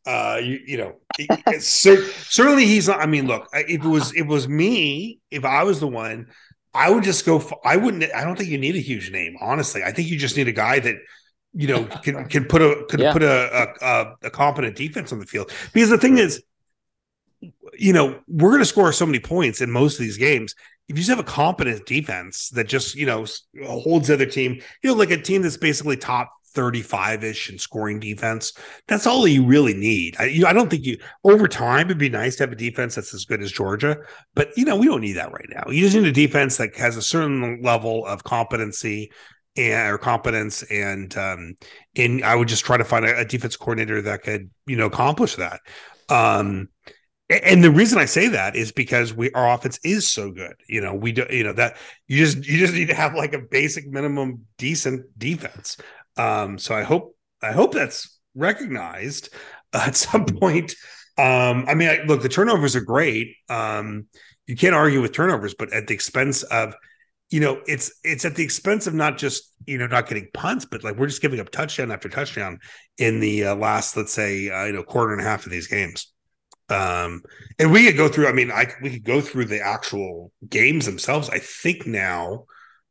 certainly he's not. I mean, look, if it was me, if I was the one, I would just go. I don't think you need a huge name, honestly. I think you just need a guy that can put a competent defense on the field. Because the thing is, we're going to score so many points in most of these games. If you just have a competent defense that just, holds the other team, like a team that's basically top 35-ish in scoring defense, that's all you really need. I don't think over time, it'd be nice to have a defense that's as good as Georgia, but, we don't need that right now. You just need a defense that has a certain level of competency or competence. And I would just try to find a defense coordinator that could, accomplish that. And the reason I say that is because our offense is so good. We do, that you just need to have like a basic minimum decent defense. So I hope that's recognized at some point. I mean, look, the turnovers are great. You can't argue with turnovers, but at the expense of, it's at the expense of not just, not getting punts, but like we're just giving up touchdown after touchdown in the last, let's say, quarter and a half of these games. And we could go through, we could go through the actual games themselves. I think now,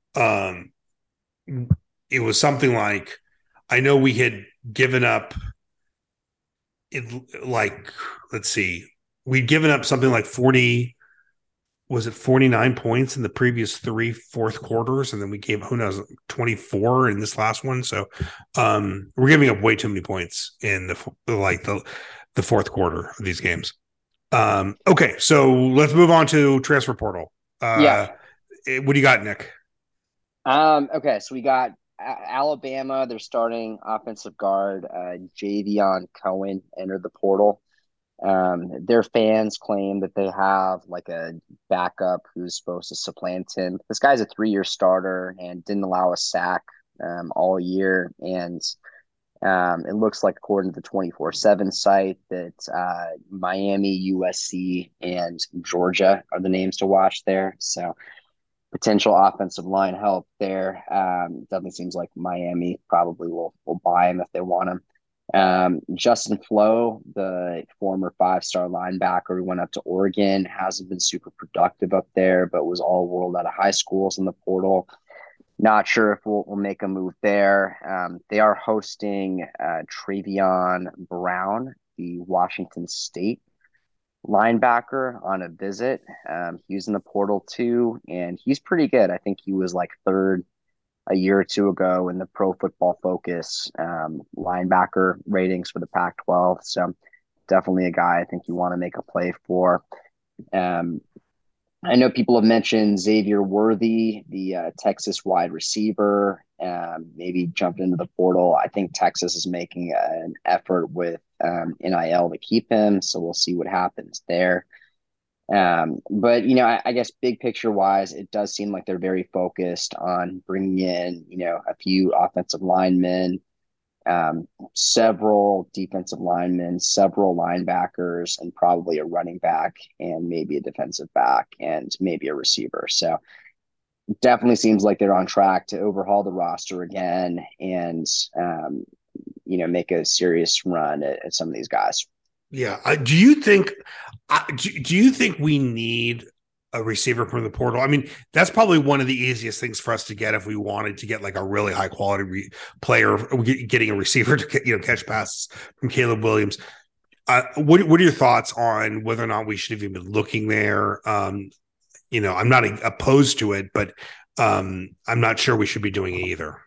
it was something like, I know we had given up let's see, we'd given up something like 49 points in the previous 3 fourth quarters. And then we gave, 24 in this last one. So, we're giving up way too many points in the fourth quarter of these games. Okay, so let's move on to transfer portal. What do you got, Nick? Okay, so we got Alabama. They're starting offensive guard Javion Cohen entered the portal. Their fans claim that they have like a backup who's supposed to supplant him. This guy's a 3-year starter and didn't allow a sack all year, and it looks like, according to the 24/7 site, that Miami, USC, and Georgia are the names to watch there. So potential offensive line help there. Definitely seems like Miami probably will buy him if they want him. Justin Flo, the former 5-star linebacker who went up to Oregon, hasn't been super productive up there, but was all world out of high schools in the portal. Not sure if we'll make a move there. They are hosting Travion Brown, the Washington State linebacker, on a visit. He was in the portal too, and he's pretty good. I think he was like third a year or two ago in the Pro Football Focus linebacker ratings for the Pac-12. So definitely a guy I think you want to make a play for. Um, I know people have mentioned Xavier Worthy, the Texas wide receiver, maybe jumped into the portal. I think Texas is making an effort with NIL to keep him, so we'll see what happens there. But I guess big picture wise, it does seem like they're very focused on bringing in, a few offensive linemen, several defensive linemen, several linebackers, and probably a running back, and maybe a defensive back, and maybe a receiver. So definitely seems like they're on track to overhaul the roster again, and make a serious run at some of these guys. Yeah. Do you think we need a receiver from the portal? I mean, that's probably one of the easiest things for us to get if we wanted to get like a really high quality player, getting a receiver to catch passes from Caleb Williams. What are your thoughts on whether or not we should have even been looking there? I'm not opposed to it, but I'm not sure we should be doing it either.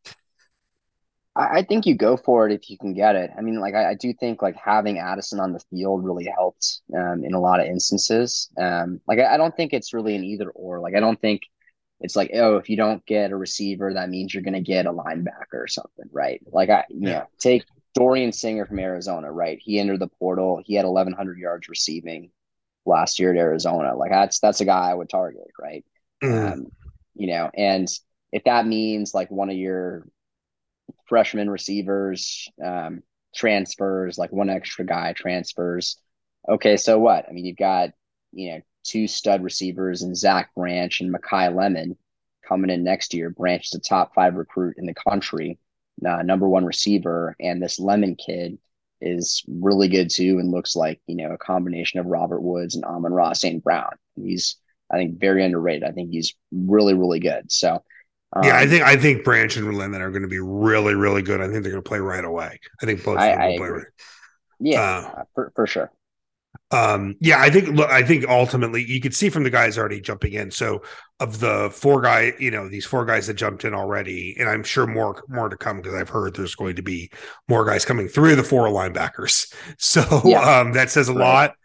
I think you go for it if you can get it. I mean, like I do think like having Addison on the field really helped in a lot of instances. I don't think it's really an either or. Like I don't think it's like, oh, if you don't get a receiver, that means you're going to get a linebacker or something, right? Yeah. Take Dorian Singer from Arizona, right? He entered the portal. He had 1,100 yards receiving last year at Arizona. Like that's a guy I would target, right? Mm. Um, and if that means like one of your freshman receivers, transfers, like one extra guy transfers. Okay, so what? I mean, you've got, two stud receivers and Zach Branch and Makai Lemon coming in next year. Branch is a top 5 recruit in the country, number 1 receiver. And this Lemon kid is really good too and looks like, a combination of Robert Woods and Amon-Ra St. Brown. He's, I think, very underrated. I think he's really, really good. So, Yeah, I um, think I think Branch and Lemon are going to be really, really good. I think they're going to play right away. I think both of them I will play agree. right. Yeah, Uh, for sure. yeah, I think. Look, I think ultimately you could see from the guys already jumping in. So of the these 4 guys that jumped in already, and I'm sure more to come because I've heard there's going to be more guys coming through the 4 linebackers. So Yeah, that says a right. lot.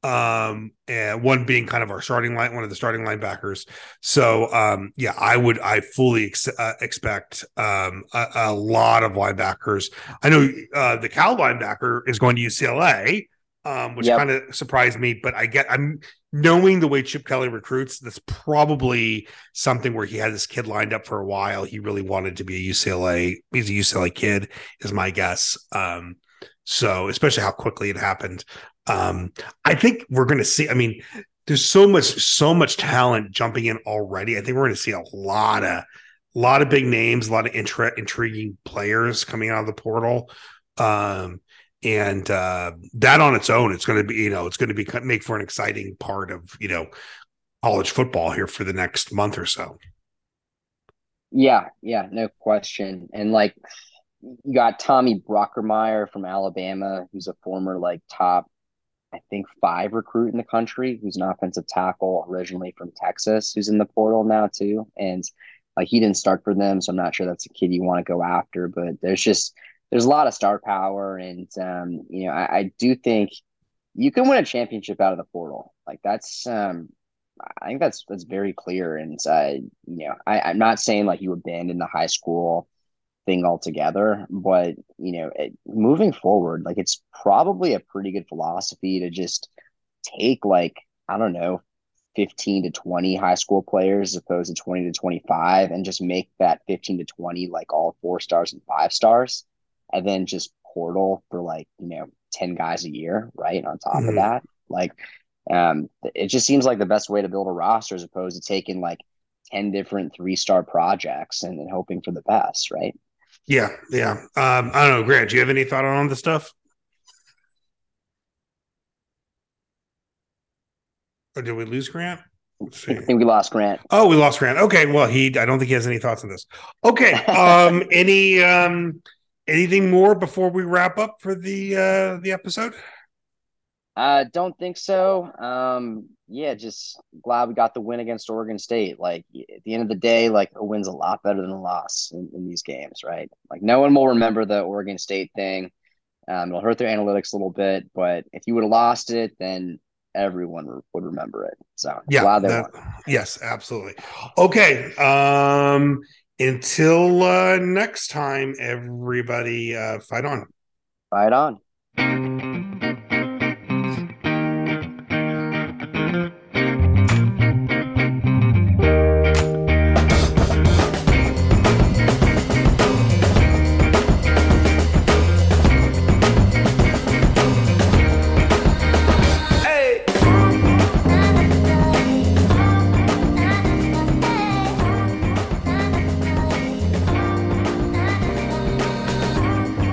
And one being kind of our one of the starting linebackers. So yeah, I fully expect a lot of linebackers. I know the Cal linebacker is going to UCLA, which Yep. kind of surprised me, but I'm knowing the way Chip Kelly recruits, that's probably something where he had this kid lined up for a while. He really wanted to be a UCLA. He's a UCLA kid, is my guess. So especially how quickly it happened. I think we're going to see. I mean, there's so much talent jumping in already. I think we're going to see a lot of big names, a lot of intriguing players coming out of the portal. And that on its own, it's going to be, it's going to be make for an exciting part of, college football here for the next month or so. Yeah, no question. And like you got Tommy Brockermeyer from Alabama, who's a former like top, I think 5 recruit in the country, who's an offensive tackle originally from Texas, who's in the portal now too. And like he didn't start for them, so I'm not sure that's a kid you want to go after. But there's a lot of star power, and I do think you can win a championship out of the portal. Like I think that's very clear. And I'm not saying like you abandon the high school thing altogether, but moving forward, like it's probably a pretty good philosophy to just take like I don't know, 15 to 20 high school players as opposed to 20 to 25, and just make that 15 to 20 like all 4 stars and 5 stars, and then just portal for like 10 guys a year, right? On top of Mhm. that, like it just seems like the best way to build a roster as opposed to taking like 10 different 3-star projects and then hoping for the best, right? Yeah, yeah. I don't know, Grant. Do you have any thought on the stuff, or did we lose Grant? Let's see. I think we lost Grant. Oh, we lost Grant. Okay, well, I don't think he has any thoughts on this. Okay, anything more before we wrap up for the episode? Don't think so. Yeah, just glad we got the win against Oregon State. Like at the end of the day, like a win's a lot better than a loss in these games, right? Like no one will remember the Oregon State thing. It'll hurt their analytics a little bit, but if you would have lost it, then everyone would remember it. So Yeah, glad they won. yes, absolutely. Okay. Until next time, everybody, fight on. Fight on.